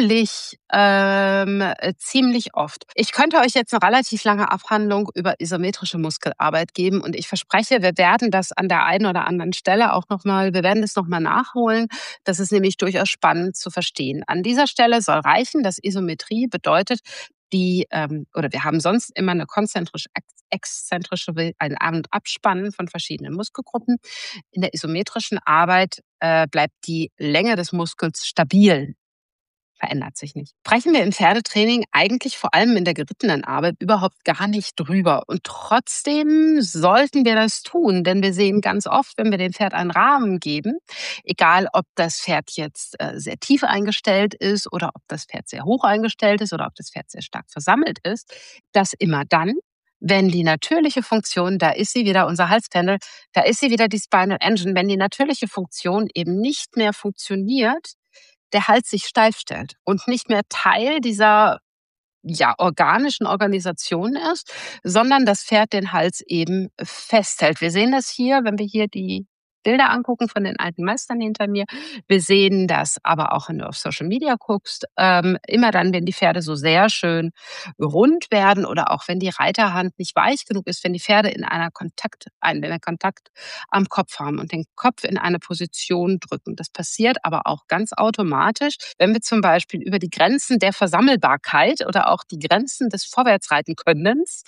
ziemlich oft. Ich könnte euch jetzt eine relativ lange Abhandlung über isometrische Muskelarbeit geben und ich verspreche, wir werden das an der einen oder anderen Stelle auch noch mal wir werden das noch mal nachholen. Das ist nämlich durchaus spannend zu verstehen. An dieser Stelle soll reichen, dass Isometrie bedeutet, oder wir haben sonst immer eine konzentrisch-exzentrische ein An und Abspannen von verschiedenen Muskelgruppen. In der isometrischen Arbeit bleibt die Länge des Muskels stabil. Verändert sich nicht. Sprechen wir im Pferdetraining eigentlich vor allem in der gerittenen Arbeit überhaupt gar nicht drüber. Und trotzdem sollten wir das tun, denn wir sehen ganz oft, wenn wir dem Pferd einen Rahmen geben, egal ob das Pferd jetzt sehr tief eingestellt ist oder ob das Pferd sehr hoch eingestellt ist oder ob das Pferd sehr stark versammelt ist, dass immer dann, wenn die natürliche Funktion, da ist sie wieder, unser Halspendel, da ist sie wieder die Spinal Engine, wenn die natürliche Funktion eben nicht mehr funktioniert, der Hals sich steif stellt und nicht mehr Teil dieser, ja, organischen Organisation ist, sondern das Pferd den Hals eben festhält. Wir sehen das hier, wenn wir hier die Bilder angucken von den alten Meistern hinter mir. Wir sehen das aber auch, wenn du auf Social Media guckst, immer dann, wenn die Pferde so sehr schön rund werden oder auch wenn die Reiterhand nicht weich genug ist, wenn die Pferde in einer Kontakt am Kopf haben und den Kopf in eine Position drücken. Das passiert aber auch ganz automatisch, wenn wir zum Beispiel über die Grenzen der Versammelbarkeit oder auch die Grenzen des Vorwärtsreitenkönnens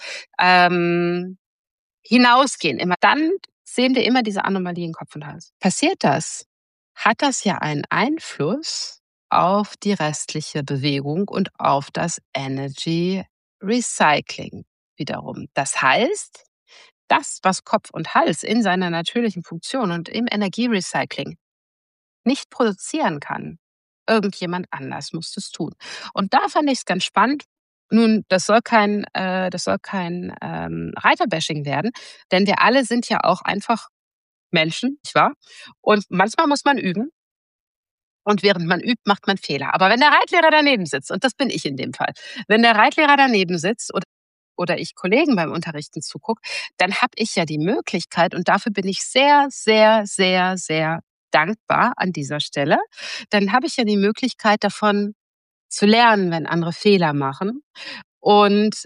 ähm, hinausgehen. Immer dann sehen wir immer diese Anomalie in Kopf und Hals. Passiert das, hat das ja einen Einfluss auf die restliche Bewegung und auf das Energy Recycling wiederum. Das heißt, das, was Kopf und Hals in seiner natürlichen Funktion und im Energierecycling nicht produzieren kann, irgendjemand anders muss das tun. Und da fand ich es ganz spannend. Nun, das soll kein Reiterbashing werden, denn wir alle sind ja auch einfach Menschen, nicht wahr? Und manchmal muss man üben und während man übt, macht man Fehler. Aber wenn der Reitlehrer daneben sitzt, und das bin ich in dem Fall, wenn der Reitlehrer daneben sitzt oder ich Kollegen beim Unterrichten zugucke, dann habe ich ja die Möglichkeit und dafür bin ich sehr, sehr, sehr, sehr dankbar an dieser Stelle. Dann habe ich ja die Möglichkeit davon zu lernen, wenn andere Fehler machen. Und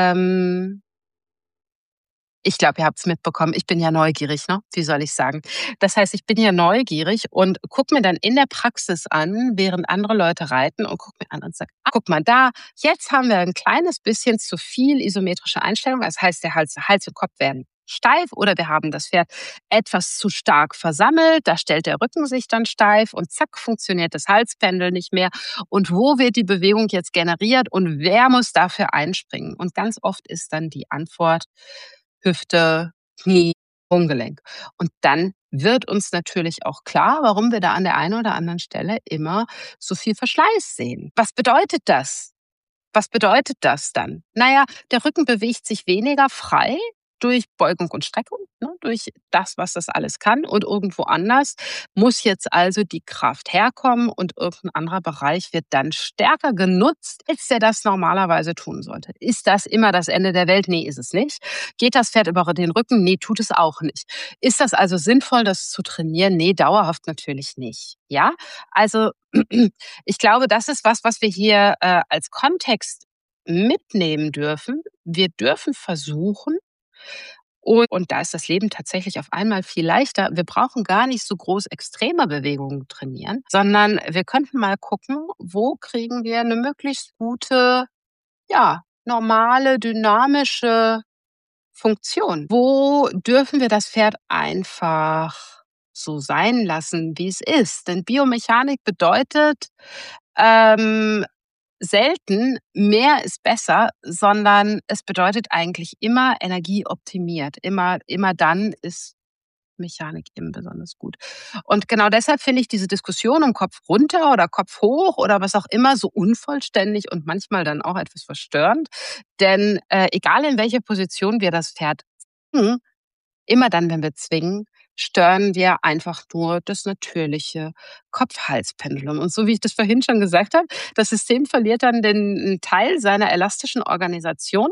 ich glaube, ihr habt es mitbekommen, ich bin ja neugierig, ne? Wie soll ich sagen? Das heißt, ich bin ja neugierig und gucke mir dann in der Praxis an, während andere Leute reiten und gucke mir an und sage: „Ah, guck mal da, jetzt haben wir ein kleines bisschen zu viel isometrische Einstellung.“ Das heißt, der Hals und Kopf werden steif oder wir haben das Pferd etwas zu stark versammelt, da stellt der Rücken sich dann steif und zack, funktioniert das Halspendel nicht mehr. Und wo wird die Bewegung jetzt generiert und wer muss dafür einspringen? Und ganz oft ist dann die Antwort Hüfte, Knie, Sprunggelenk. Und dann wird uns natürlich auch klar, warum wir da an der einen oder anderen Stelle immer so viel Verschleiß sehen. Was bedeutet das? Was bedeutet das dann? Na ja, der Rücken bewegt sich weniger frei durch Beugung und Streckung, ne, durch das, was das alles kann. Und irgendwo anders muss jetzt also die Kraft herkommen und irgendein anderer Bereich wird dann stärker genutzt, als der das normalerweise tun sollte. Ist das immer das Ende der Welt? Nee, ist es nicht. Geht das Pferd über den Rücken? Nee, tut es auch nicht. Ist das also sinnvoll, das zu trainieren? Nee, dauerhaft natürlich nicht. Ja, also ich glaube, das ist was, was wir hier als Kontext mitnehmen dürfen. Wir dürfen versuchen, und da ist das Leben tatsächlich auf einmal viel leichter. Wir brauchen gar nicht so groß extreme Bewegungen trainieren, sondern wir könnten mal gucken, wo kriegen wir eine möglichst gute, ja, normale, dynamische Funktion. Wo dürfen wir das Pferd einfach so sein lassen, wie es ist? Denn Biomechanik bedeutet ähm, selten mehr ist besser, sondern es bedeutet eigentlich immer energieoptimiert. Immer dann ist Mechanik eben besonders gut. Und genau deshalb finde ich diese Diskussion um Kopf runter oder Kopf hoch oder was auch immer so unvollständig und manchmal dann auch etwas verstörend. Denn egal in welcher Position wir das Pferd zwingen, immer dann, wenn wir zwingen, stören wir einfach nur das natürliche Kopf-Hals-Pendulum. Und so wie ich das vorhin schon gesagt habe, das System verliert dann den Teil seiner elastischen Organisation.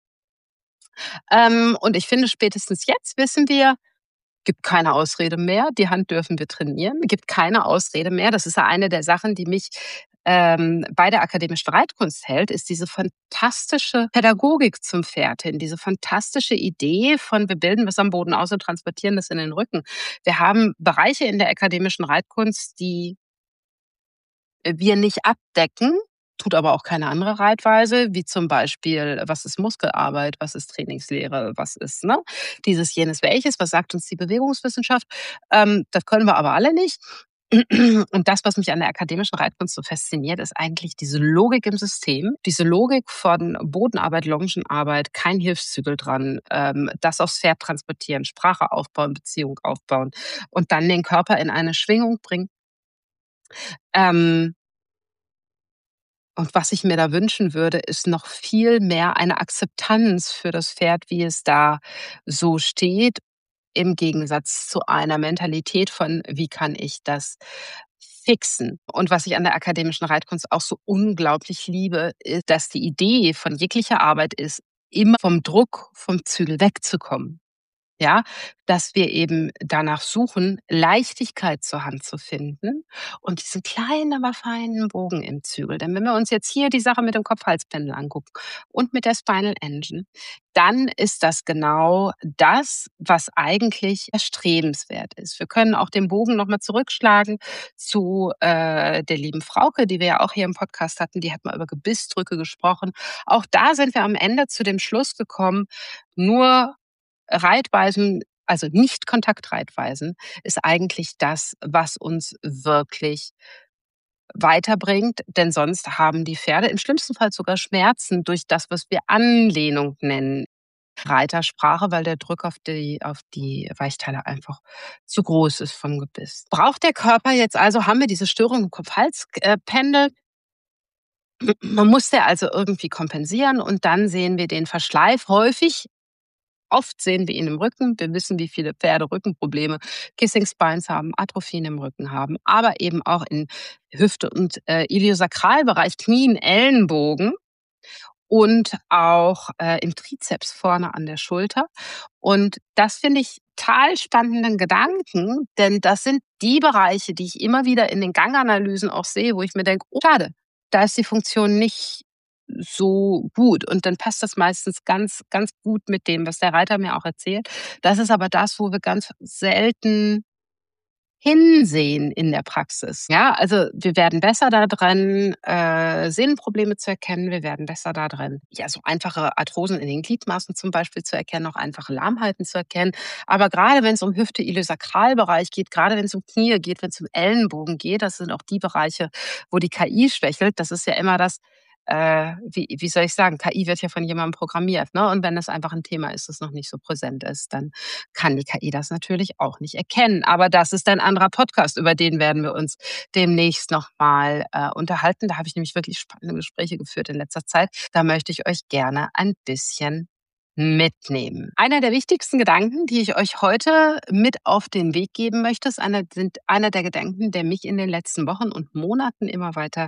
Und ich finde, spätestens jetzt wissen wir, gibt keine Ausrede mehr. Die Hand dürfen wir trainieren. Gibt keine Ausrede mehr. Das ist ja eine der Sachen, die mich bei der akademischen Reitkunst hält, ist diese fantastische Pädagogik zum Pferd hin, diese fantastische Idee von wir bilden was am Boden aus und transportieren das in den Rücken. Wir haben Bereiche in der akademischen Reitkunst, die wir nicht abdecken, tut aber auch keine andere Reitweise, wie zum Beispiel, was ist Muskelarbeit, was ist Trainingslehre, was ist, ne, dieses, jenes, welches, was sagt uns die Bewegungswissenschaft? Das können wir aber alle nicht. Und das, was mich an der akademischen Reitkunst so fasziniert, ist eigentlich diese Logik im System, diese Logik von Bodenarbeit, Longenarbeit, kein Hilfszügel dran, das aufs Pferd transportieren, Sprache aufbauen, Beziehung aufbauen und dann den Körper in eine Schwingung bringen. Ähm, und was ich mir da wünschen würde, ist noch viel mehr eine Akzeptanz für das Pferd, wie es da so steht, im Gegensatz zu einer Mentalität von: „Wie kann ich das fixen?“ Und was ich an der akademischen Reitkunst auch so unglaublich liebe, ist, dass die Idee von jeglicher Arbeit ist, immer vom Druck vom Zügel wegzukommen. Ja, dass wir eben danach suchen, Leichtigkeit zur Hand zu finden und diesen kleinen, aber feinen Bogen im Zügel. Denn wenn wir uns jetzt hier die Sache mit dem Kopf-Hals-Pendel angucken und mit der Spinal Engine, dann ist das genau das, was eigentlich erstrebenswert ist. Wir können auch den Bogen noch mal zurückschlagen zu, der lieben Frauke, die wir ja auch hier im Podcast hatten. Die hat mal über Gebissdrücke gesprochen. Auch da sind wir am Ende zu dem Schluss gekommen, nur Reitweisen, also nicht Kontaktreitweisen, ist eigentlich das, was uns wirklich weiterbringt, denn sonst haben die Pferde im schlimmsten Fall sogar Schmerzen durch das, was wir Anlehnung nennen, Reitersprache, weil der Druck auf die Weichteile einfach zu groß ist vom Gebiss. Braucht der Körper jetzt also, haben wir diese Störung im Kopf-Hals Pendel, man muss der also irgendwie kompensieren und dann sehen wir den Verschleif häufig. Oft sehen wir ihn im Rücken. Wir wissen, wie viele Pferde Rückenprobleme, Kissing Spines haben, Atrophien im Rücken haben, aber eben auch in Hüfte und, Iliosakralbereich, Knien, Ellenbogen und auch, im Trizeps vorne an der Schulter. Und das finde ich total spannenden Gedanken, denn das sind die Bereiche, die ich immer wieder in den Ganganalysen auch sehe, wo ich mir denke: „Oh, schade, da ist die Funktion nicht so gut.“ Und dann passt das meistens ganz, ganz gut mit dem, was der Reiter mir auch erzählt. Das ist aber das, wo wir ganz selten hinsehen in der Praxis. Ja, also wir werden besser da drin, Sehnenprobleme zu erkennen. Wir werden besser da drin, ja, so einfache Arthrosen in den Gliedmaßen zum Beispiel zu erkennen, auch einfache Lahmheiten zu erkennen. Aber gerade wenn es um Hüfte, Iliosakralbereich geht, gerade wenn es um Knie geht, wenn es um Ellenbogen geht, das sind auch die Bereiche, wo die KI schwächelt. Das ist ja immer das, wie soll ich sagen, KI wird ja von jemandem programmiert, ne? Und wenn das einfach ein Thema ist, das noch nicht so präsent ist, dann kann die KI das natürlich auch nicht erkennen. Aber das ist ein anderer Podcast, über den werden wir uns demnächst noch mal, unterhalten. Da habe ich nämlich wirklich spannende Gespräche geführt in letzter Zeit. Da möchte ich euch gerne ein bisschen mitnehmen. Einer der wichtigsten Gedanken, die ich euch heute mit auf den Weg geben möchte, ist einer der Gedanken, der mich in den letzten Wochen und Monaten immer weiter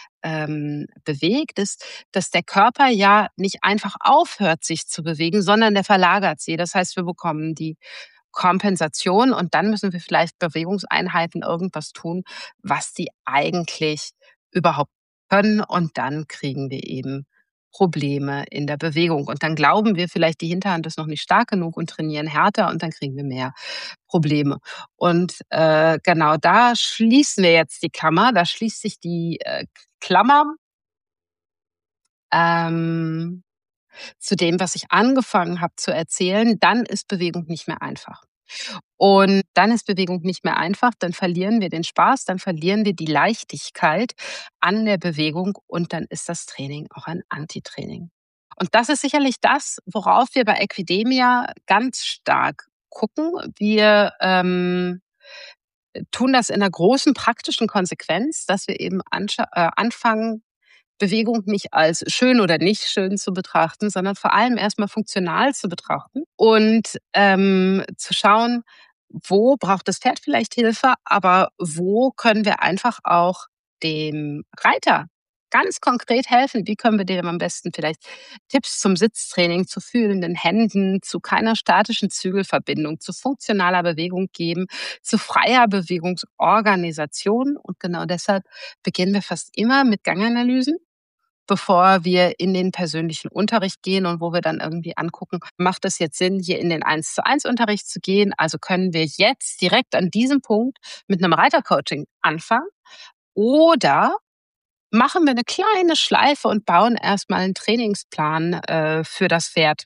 bewegt, ist, dass der Körper ja nicht einfach aufhört, sich zu bewegen, sondern der verlagert sie. Das heißt, wir bekommen die Kompensation und dann müssen wir vielleicht Bewegungseinheiten irgendwas tun, was die eigentlich überhaupt können und dann kriegen wir eben Probleme in der Bewegung und dann glauben wir vielleicht, die Hinterhand ist noch nicht stark genug und trainieren härter und dann kriegen wir mehr Probleme. Und, genau da schließen wir jetzt die Klammer. Da schließt sich die, Klammer, ähm, zu dem, was ich angefangen habe zu erzählen. Dann ist Bewegung nicht mehr einfach. Und dann ist Bewegung nicht mehr einfach, dann verlieren wir den Spaß, dann verlieren wir die Leichtigkeit an der Bewegung und dann ist das Training auch ein Antitraining. Und das ist sicherlich das, worauf wir bei Equidemia ganz stark gucken. Wir, tun das in 'ner großen praktischen Konsequenz, dass wir eben anfangen, Bewegung nicht als schön oder nicht schön zu betrachten, sondern vor allem erst mal funktional zu betrachten und, zu schauen, wo braucht das Pferd vielleicht Hilfe, aber wo können wir einfach auch dem Reiter ganz konkret helfen? Wie können wir dem am besten vielleicht Tipps zum Sitztraining, zu fühlenden Händen, zu keiner statischen Zügelverbindung, zu funktionaler Bewegung geben, zu freier Bewegungsorganisation? Und genau deshalb beginnen wir fast immer mit Ganganalysen, bevor wir in den persönlichen Unterricht gehen und wo wir dann irgendwie angucken, macht es jetzt Sinn, hier in den Eins-zu-eins Unterricht zu gehen? Also können wir jetzt direkt an diesem Punkt mit einem Reitercoaching anfangen oder machen wir eine kleine Schleife und bauen erst mal 'n Trainingsplan, für das Pferd,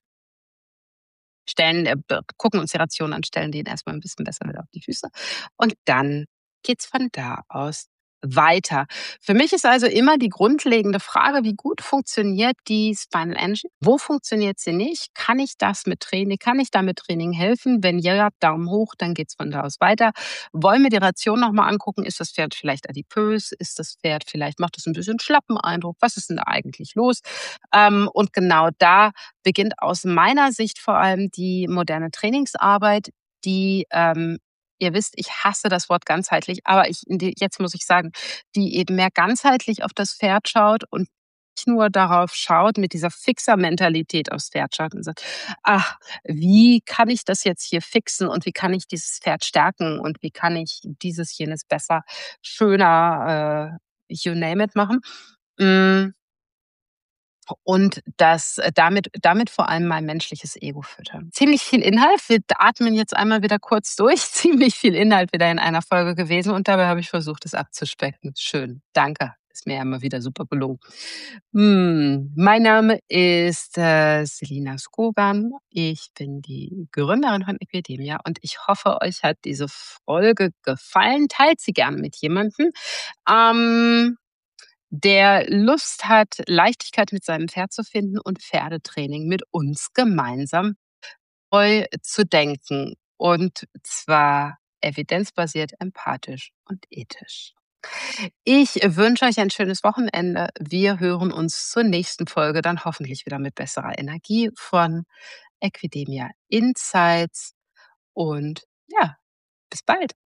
stellen gucken uns die Ration an, stellen den erst mal 'n bisschen besser wieder auf die Füße und dann geht's von da aus weiter. Für mich ist also immer die grundlegende Frage: Wie gut funktioniert die Spinal Engine? Wo funktioniert sie nicht? Kann ich da mit Training helfen? Wenn ja, Daumen hoch, dann geht's von da aus weiter. Wollen wir die Ration noch mal angucken? Ist das Pferd vielleicht adipös? Ist das Pferd vielleicht macht es ein bisschen schlappen Eindruck? Was ist denn da eigentlich los? Und genau da beginnt aus meiner Sicht vor allem die moderne Trainingsarbeit, die, ihr wisst, ich hasse das Wort ganzheitlich, aber jetzt muss ich sagen, die eben mehr ganzheitlich auf das Pferd schaut und nicht nur darauf schaut, mit dieser Fixer-Mentalität aufs Pferd schaut und sagt: „Ach, wie kann ich das jetzt hier fixen und wie kann ich dieses Pferd stärken und wie kann ich dieses, jenes besser, schöner, you name it machen?“ Hm, und damit vor allem mein menschliches Ego füttern. Ziemlich viel Inhalt. Wir atmen jetzt einmal wieder kurz durch. Ziemlich viel Inhalt wieder in einer Folge gewesen und dabei habe ich versucht, es abzuspecken. Schön, danke. Ist mir ja immer wieder super gelungen. Mein Name ist, Selina Skogan. Ich bin die Gründerin von Equideemia und ich hoffe, euch hat diese Folge gefallen. Teilt sie gerne mit jemandem. Ähm der Lust hat, Leichtigkeit mit seinem Pferd zu finden und Pferdetraining mit uns gemeinsam neu zu denken. Und zwar evidenzbasiert, empathisch und ethisch. Ich wünsche euch ein schönes Wochenende. Wir hören uns zur nächsten Folge, dann hoffentlich wieder mit besserer Energie von Equidemia Insights. Und ja, bis bald.